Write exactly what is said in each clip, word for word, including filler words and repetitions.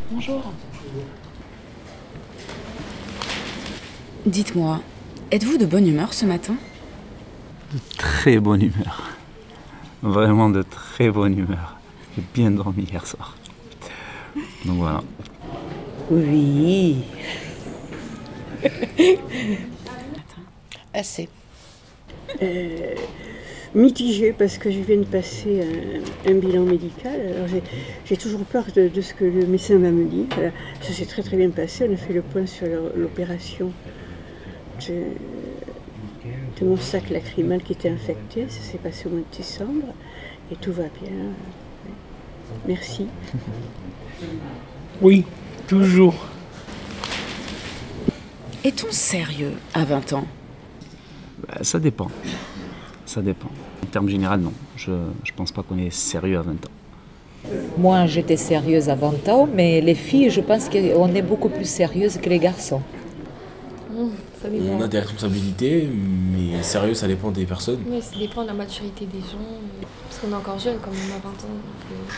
Bonjour. Dites-moi, êtes-vous de bonne humeur ce matin ? De très bonne humeur. Vraiment de très bonne humeur. J'ai bien dormi hier soir. Donc voilà. Oui. Assez. Euh, mitigé parce que je viens de passer un, un bilan médical. Alors j'ai, j'ai toujours peur de, de ce que le médecin va me dire. Voilà. Ça s'est très très bien passé. On a fait le point sur l'opération de, de mon sac lacrymal qui était infecté. Ça s'est passé au mois de décembre et tout va bien. Merci. Oui, toujours. Est-on sérieux à vingt ans ? Bah, ça dépend. Ça dépend. En termes généraux, non. Je ne pense pas qu'on est sérieux à vingt ans. Moi, j'étais sérieuse à vingt ans, mais les filles, je pense qu'on est beaucoup plus sérieuses que les garçons. Mmh, ça dépend. On a des responsabilités, mais sérieux, ça dépend des personnes. Oui, ça dépend de la maturité des gens. Parce qu'on est encore jeune, comme on a vingt ans. Donc,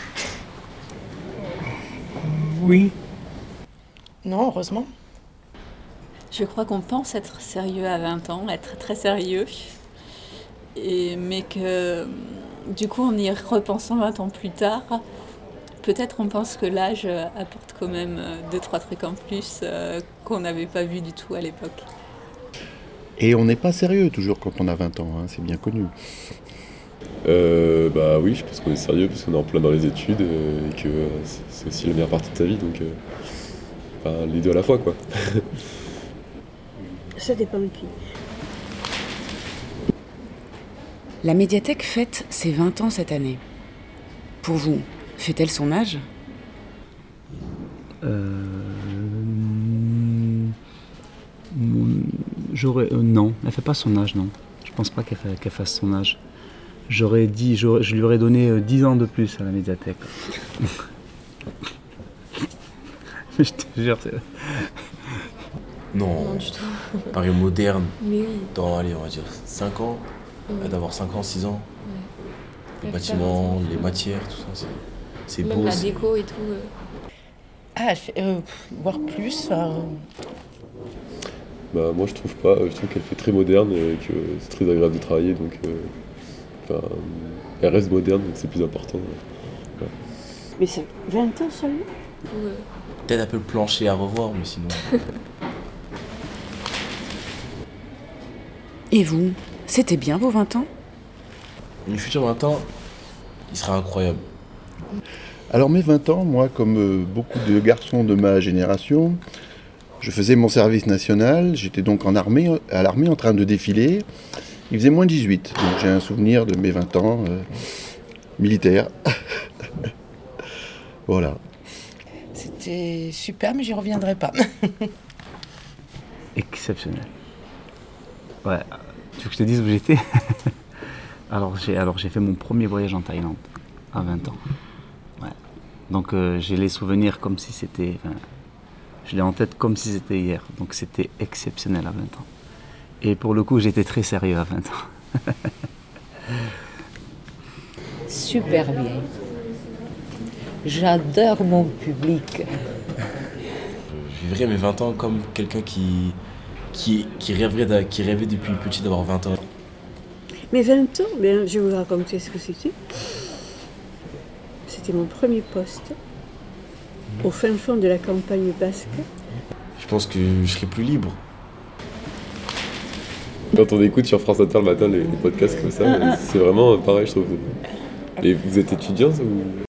euh... Oui. Non, heureusement. Je crois qu'on pense être sérieux à vingt ans, être très sérieux. Et, mais que du coup, en y repensant vingt ans plus tard, peut-être on pense que l'âge apporte quand même deux, trois trucs en plus euh, qu'on n'avait pas vu du tout à l'époque. Et on n'est pas sérieux toujours quand on a vingt ans, hein, c'est bien connu. Euh, bah oui, je pense qu'on est sérieux parce qu'on est en plein dans les études euh, et que euh, c'est, c'est aussi la meilleure partie de ta vie, donc euh, enfin, les deux à la fois quoi. Ça dépend de qui. La médiathèque fête ses vingt ans cette année. Pour vous, fait-elle son âge ? Euh... J'aurais... euh, non, elle fait pas son âge, non. Je pense pas qu'elle, fait, qu'elle fasse son âge. J'aurais dit, j'aurais, je lui aurais donné euh, dix ans de plus à la médiathèque. Mais je te jure, c'est... Non, non du tout. Paris moderne, Mais oui. dans, allez, on va dire cinq ans, Oui. d'avoir cinq ans, six ans. Ouais. Les bâtiments, les matières, tout ça, c'est, c'est Même beau. la c'est... déco et tout. Euh... Ah, euh, voire plus. Enfin... Bah moi je trouve pas, je trouve qu'elle fait très moderne et que c'est très agréable de travailler, donc euh, enfin, elle reste moderne, donc c'est plus important. Ouais. Mais c'est vingt ans seulement ? Ouais. Peut-être un peu le plancher à revoir, mais sinon... Et vous, c'était bien vos vingt ans ? Mes futurs vingt ans, il sera incroyable. Alors mes vingt ans, moi comme euh, beaucoup de garçons de ma génération, je faisais mon service national, j'étais donc en armée, à l'armée en train de défiler. Il faisait moins dix-huit, donc j'ai un souvenir de mes vingt ans euh, militaires. Voilà. C'était super, mais j'y reviendrai pas. Exceptionnel. Ouais, tu veux que je te dise où j'étais ? alors, j'ai, alors j'ai fait mon premier voyage en Thaïlande, à vingt ans. Ouais. Donc euh, j'ai les souvenirs comme si c'était... Enfin, je l'ai en tête comme si c'était hier. Donc c'était exceptionnel à vingt ans. Et pour le coup, j'étais très sérieux à vingt ans. Super bien. J'adore mon public. Je vivrai mes vingt ans comme quelqu'un qui, qui, qui, rêverait d'a- qui rêvait depuis petit d'avoir vingt ans. Mais vingt ans, bien, je vais vous raconter ce que c'était. C'était mon premier poste au fin fond de la campagne basque. Je pense que je serai plus libre. Quand on écoute sur France Inter le matin les, les podcasts comme ça, c'est vraiment pareil je trouve. Et vous êtes étudiant ou...